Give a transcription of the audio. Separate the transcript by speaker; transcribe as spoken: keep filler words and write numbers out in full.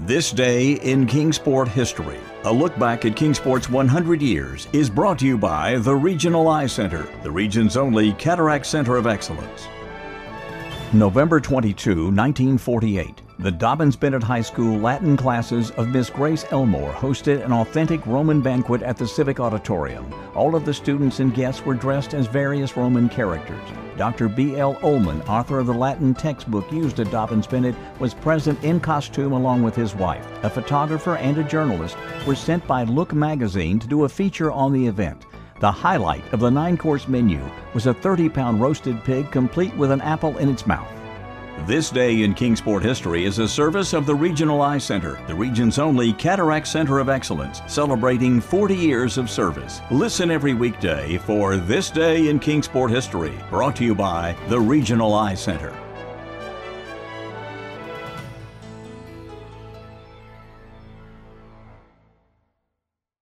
Speaker 1: This Day in Kingsport History. A look back at Kingsport's one hundred years is brought to you by the Regional Eye Center, the region's only cataract center of excellence. November twenty-second, nineteen forty-eight. The Dobyns-Bennett High School Latin classes of Miss Grace Elmore hosted an authentic Roman banquet at the Civic Auditorium. All of the students and guests were dressed as various Roman characters. Doctor B L Ullman, author of the Latin textbook used at Dobyns-Bennett, was present in costume along with his wife. A photographer and a journalist were sent by Look magazine to do a feature on the event. The highlight of the nine-course menu was a thirty-pound roasted pig complete with an apple in its mouth. This Day in Kingsport History is a service of the Regional Eye Center, the region's only cataract center of excellence, celebrating forty years of service. Listen every weekday for This Day in Kingsport History, brought to you by the Regional Eye Center.